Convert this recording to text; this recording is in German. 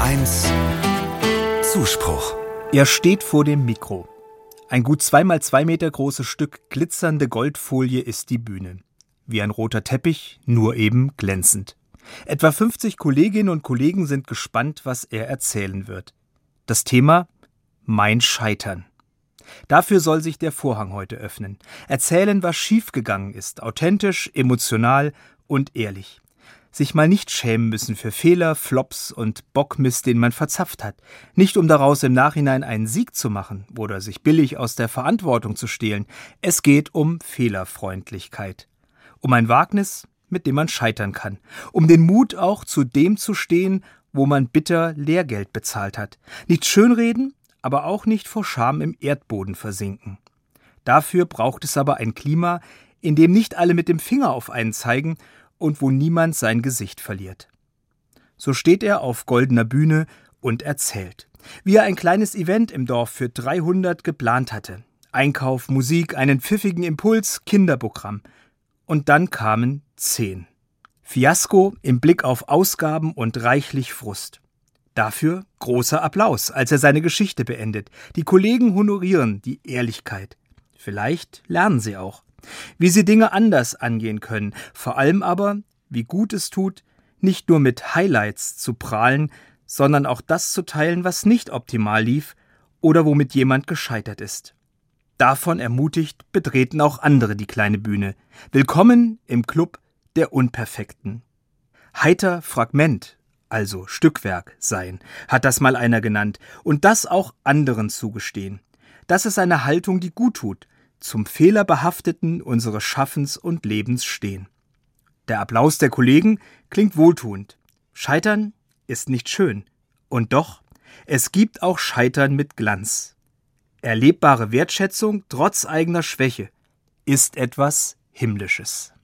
HR1 Zuspruch. Er steht vor dem Mikro. Ein gut 2x2 Meter großes Stück glitzernde Goldfolie ist die Bühne. Wie ein roter Teppich, nur eben glänzend. Etwa 50 Kolleginnen und Kollegen sind gespannt, was er erzählen wird. Das Thema: Mein Scheitern. Dafür soll sich der Vorhang heute öffnen. Erzählen, was schiefgegangen ist, authentisch, emotional und ehrlich. Sich mal nicht schämen müssen für Fehler, Flops und Bockmist, den man verzapft hat. Nicht um daraus im Nachhinein einen Sieg zu machen oder sich billig aus der Verantwortung zu stehlen. Es geht um Fehlerfreundlichkeit. Um ein Wagnis, mit dem man scheitern kann. Um den Mut auch, zu dem zu stehen, wo man bitter Lehrgeld bezahlt hat. Nicht schönreden, aber auch nicht vor Scham im Erdboden versinken. Dafür braucht es aber ein Klima, in dem nicht alle mit dem Finger auf einen zeigen und wo niemand sein Gesicht verliert. So steht er auf goldener Bühne und erzählt, wie er ein kleines Event im Dorf für 300 geplant hatte. Einkauf, Musik, einen pfiffigen Impuls, Kinderprogramm. Und dann kamen 10. Fiasko im Blick auf Ausgaben und reichlich Frust. Dafür großer Applaus, als er seine Geschichte beendet. Die Kollegen honorieren die Ehrlichkeit. Vielleicht lernen sie auch, wie sie Dinge anders angehen können. Vor allem aber, wie gut es tut, nicht nur mit Highlights zu prahlen, sondern auch das zu teilen, was nicht optimal lief oder womit jemand gescheitert ist. Davon ermutigt betreten auch andere die kleine Bühne. Willkommen im Club der Unperfekten. Heiter Fragment, also Stückwerk sein, hat das mal einer genannt. Und das auch anderen zugestehen. Das ist eine Haltung, die gut tut. Zum Fehlerbehafteten unseres Schaffens und Lebens stehen. Der Applaus der Kollegen klingt wohltuend. Scheitern ist nicht schön. Und doch, es gibt auch Scheitern mit Glanz. Erlebbare Wertschätzung trotz eigener Schwäche ist etwas Himmlisches.